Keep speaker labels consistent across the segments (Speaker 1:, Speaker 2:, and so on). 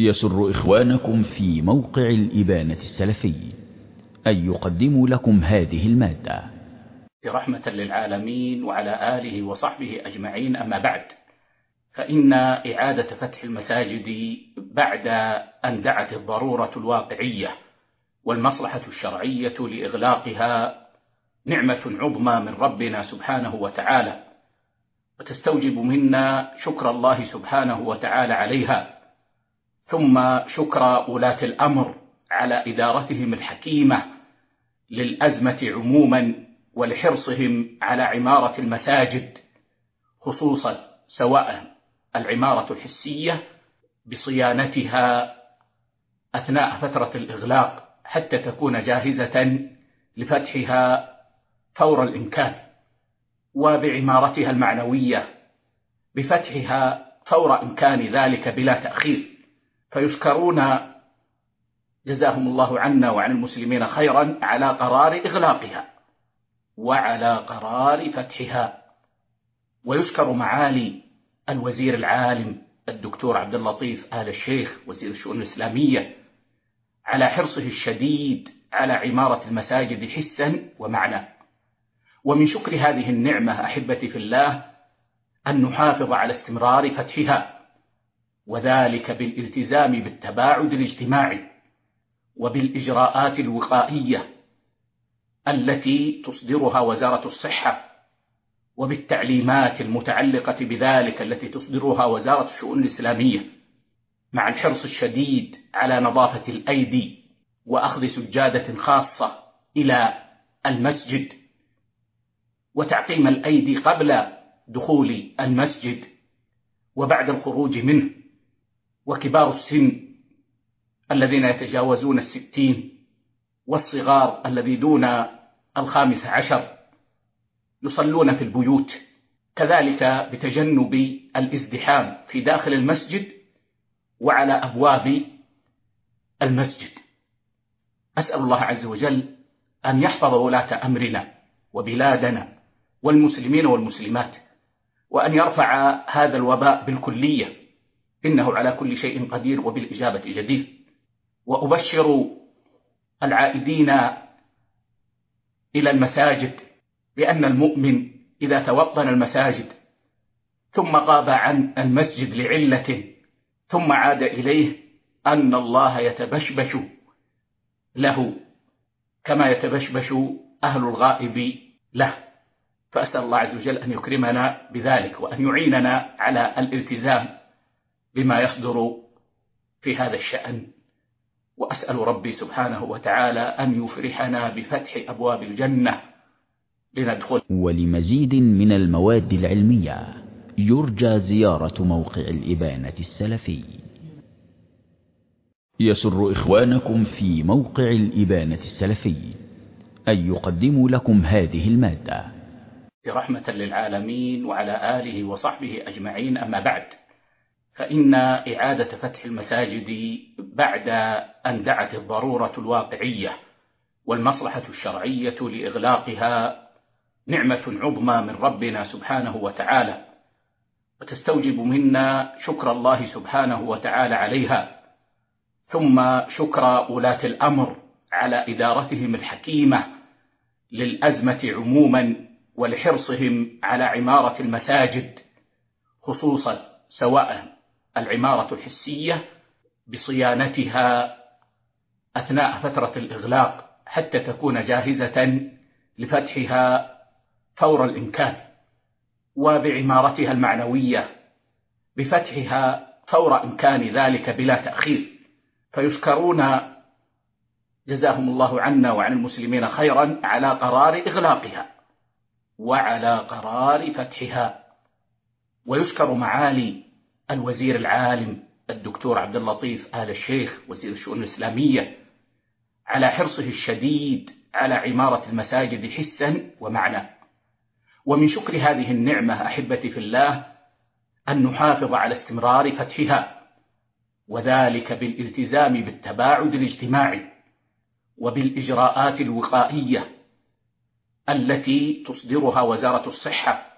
Speaker 1: يسر إخوانكم في موقع الإبانة السلفي أن يقدموا لكم هذه المادة
Speaker 2: رحمة للعالمين وعلى آله وصحبه أجمعين. أما بعد، فإن إعادة فتح المساجد بعد أن دعت الضرورة الواقعية والمصلحة الشرعية لإغلاقها نعمة عظمى من ربنا سبحانه وتعالى، وتستوجب منا شكر الله سبحانه وتعالى عليها، ثم شكر ولاة الأمر على إدارتهم الحكيمة للأزمة عموما ولحرصهم على عمارة المساجد خصوصا، سواء العمارة الحسية بصيانتها أثناء فترة الإغلاق حتى تكون جاهزة لفتحها فور الإمكان، وبعمارتها المعنوية بفتحها فور إمكان ذلك بلا تأخير. فيشكرون جزاهم الله عنا وعن المسلمين خيرا على قرار إغلاقها وعلى قرار فتحها. ويشكر معالي الوزير العالم الدكتور عبد اللطيف آل الشيخ وزير الشؤون الإسلامية على حرصه الشديد على عمارة المساجد حسا ومعنى. ومن شكر هذه النعمة أحبتي في الله أن نحافظ على استمرار فتحها، وذلك بالالتزام بالتباعد الاجتماعي وبالإجراءات الوقائية التي تصدرها وزارة الصحة، وبالتعليمات المتعلقة بذلك التي تصدرها وزارة الشؤون الإسلامية، مع الحرص الشديد على نظافة الأيدي وأخذ سجادة خاصة إلى المسجد، وتعقيم الأيدي قبل دخول المسجد وبعد الخروج منه. وكبار السن الذين يتجاوزون 60 والصغار الذي دون 15 يصلون في البيوت، كذلك بتجنب الازدحام في داخل المسجد وعلى أبواب المسجد. أسأل الله عز وجل أن يحفظ ولاة أمرنا وبلادنا والمسلمين والمسلمات، وأن يرفع هذا الوباء بالكلية، إنه على كل شيء قدير وبالإجابة جدير. وأبشر العائدين إلى المساجد بأن المؤمن إذا توطن المساجد ثم غاب عن المسجد لعلة ثم عاد إليه أن الله يتبشبش له كما يتبشبش أهل الغائب له. فأسأل الله عز وجل أن يكرمنا بذلك وأن يعيننا على الالتزام بما يصدر في هذا الشأن. وأسأل ربي سبحانه وتعالى أن يفرحنا بفتح أبواب الجنة لندخل.
Speaker 1: ولمزيد من المواد العلمية يرجى زيارة موقع الإبانة السلفي. يسر إخوانكم في موقع الإبانة السلفي أن يقدموا لكم هذه المادة
Speaker 2: رحمة للعالمين وعلى آله وصحبه أجمعين. أما بعد، فإن إعادة فتح المساجد بعد أن دعت الضرورة الواقعية والمصلحة الشرعية لإغلاقها نعمة عظمى من ربنا سبحانه وتعالى، وتستوجب منا شكر الله سبحانه وتعالى عليها، ثم شكر ولاة الأمر على إدارتهم الحكيمة للأزمة عموما ولحرصهم على عمارة المساجد خصوصا، سواء العمارة الحسية بصيانتها أثناء فترة الإغلاق حتى تكون جاهزة لفتحها فور الإمكان، وبعمارتها المعنوية بفتحها فور إمكان ذلك بلا تأخير. فيشكرون جزاهم الله عنا وعن المسلمين خيرا على قرار إغلاقها وعلى قرار فتحها. ويشكر معالي الوزير العالم الدكتور عبد اللطيف آل الشيخ وزير الشؤون الإسلامية على حرصه الشديد على عمارة المساجد حسا ومعنى. ومن شكر هذه النعمة أحبتي في الله أن نحافظ على استمرار فتحها، وذلك بالالتزام بالتباعد الاجتماعي وبالإجراءات الوقائية التي تصدرها وزارة الصحة،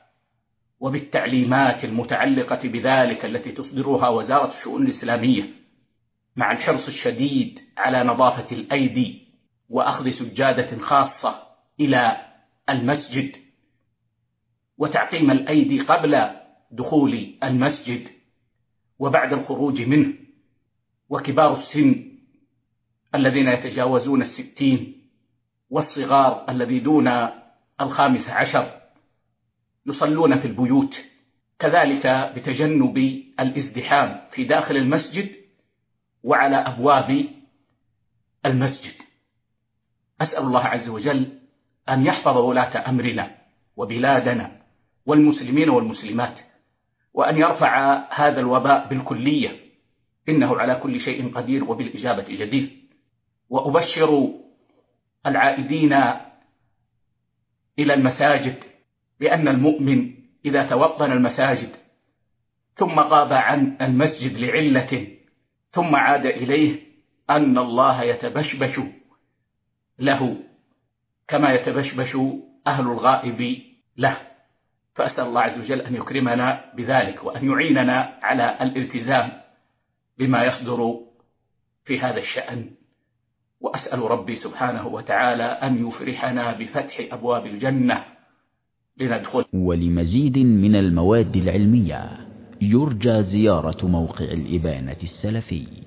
Speaker 2: وبالتعليمات المتعلقة بذلك التي تصدرها وزارة الشؤون الإسلامية، مع الحرص الشديد على نظافة الأيدي وأخذ سجادة خاصة إلى المسجد، وتعقيم الأيدي قبل دخول المسجد وبعد الخروج منه، وكبار السن الذين يتجاوزون 60 والصغار الذي دون 15 يصلون في البيوت، كذلك بتجنب الازدحام في داخل المسجد وعلى أبواب المسجد. أسأل الله عز وجل أن يحفظ ولاة أمرنا وبلادنا والمسلمين والمسلمات، وأن يرفع هذا الوباء بالكلية، إنه على كل شيء قدير وبالإجابة جدير. وأبشر العائدين إلى المساجد بأن المؤمن إذا توطن المساجد ثم غاب عن المسجد لعلة ثم عاد إليه أن الله يتبشبش له كما يتبشبش أهل الغائب له. فأسأل الله عز وجل أن يكرمنا بذلك، وأن يعيننا على الالتزام بما يصدر في هذا الشأن. وأسأل ربي سبحانه وتعالى أن يفرحنا بفتح أبواب الجنة لندخل.
Speaker 1: ولمزيد من المواد العلمية يرجى زيارة موقع الإبانة السلفي.